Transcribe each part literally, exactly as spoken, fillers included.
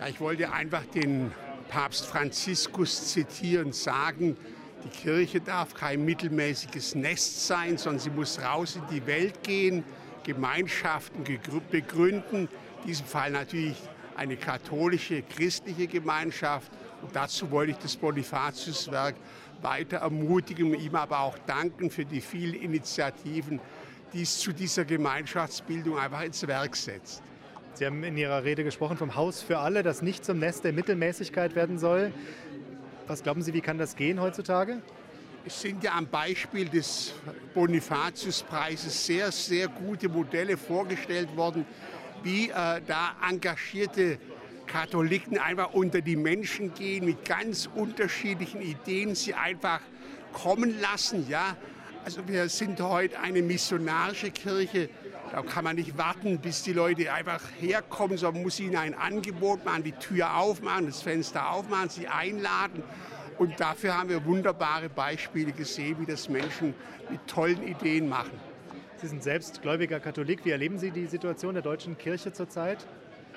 Ja, ich wollte einfach den Papst Franziskus zitieren, sagen, die Kirche darf kein mittelmäßiges Nest sein, sondern sie muss raus in die Welt gehen, Gemeinschaften begründen, in diesem Fall natürlich eine katholische, christliche Gemeinschaft. Und dazu wollte ich das Bonifatiuswerk weiter ermutigen, ihm aber auch danken für die vielen Initiativen, die es zu dieser Gemeinschaftsbildung einfach ins Werk setzt. Sie haben in Ihrer Rede gesprochen vom Haus für alle, das nicht zum Nest der Mittelmäßigkeit werden soll. Was glauben Sie, wie kann das gehen heutzutage? Es sind ja am Beispiel des Bonifatiuspreises sehr, sehr gute Modelle vorgestellt worden, wie äh, da engagierte Katholiken einfach unter die Menschen gehen, mit ganz unterschiedlichen Ideen sie einfach kommen lassen. Ja? Also wir sind heute eine missionarische Kirche. Da kann man nicht warten, bis die Leute einfach herkommen, sondern man muss ihnen ein Angebot machen, die Tür aufmachen, das Fenster aufmachen, sie einladen. Und dafür haben wir wunderbare Beispiele gesehen, wie das Menschen mit tollen Ideen machen. Sie sind selbst gläubiger Katholik. Wie erleben Sie die Situation der deutschen Kirche zurzeit?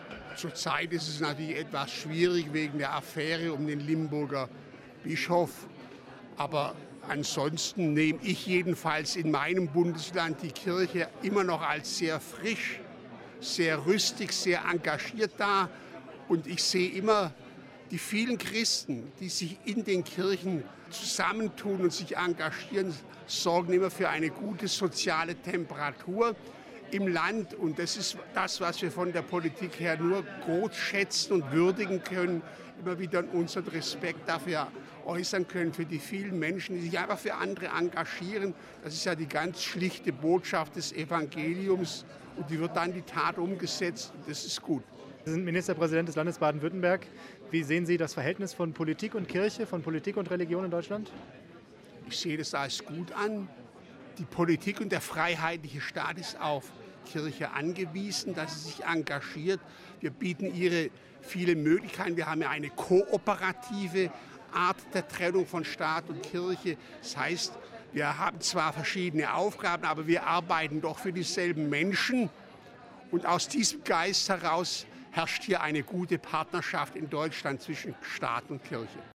Zurzeit ist es natürlich etwas schwierig wegen der Affäre um den Limburger Bischof. Aber ansonsten nehme ich jedenfalls in meinem Bundesland die Kirche immer noch als sehr frisch, sehr rüstig, sehr engagiert dar. Und ich sehe immer die vielen Christen, die sich in den Kirchen zusammentun und sich engagieren, sorgen immer für eine gute soziale Temperatur im Land. Und das ist das, was wir von der Politik her nur groß schätzen und würdigen können, immer wieder unseren Respekt dafür äußern können, für die vielen Menschen, die sich einfach für andere engagieren. Das ist ja die ganz schlichte Botschaft des Evangeliums und die wird dann in die Tat umgesetzt und das ist gut. Sie sind Ministerpräsident des Landes Baden-Württemberg. Wie sehen Sie das Verhältnis von Politik und Kirche, von Politik und Religion in Deutschland? Ich sehe das als gut an. Die Politik und der freiheitliche Staat ist auf Kirche angewiesen, dass sie sich engagiert. Wir bieten ihr viele Möglichkeiten. Wir haben ja eine kooperative Art der Trennung von Staat und Kirche. Das heißt, wir haben zwar verschiedene Aufgaben, aber wir arbeiten doch für dieselben Menschen. Und aus diesem Geist heraus herrscht hier eine gute Partnerschaft in Deutschland zwischen Staat und Kirche.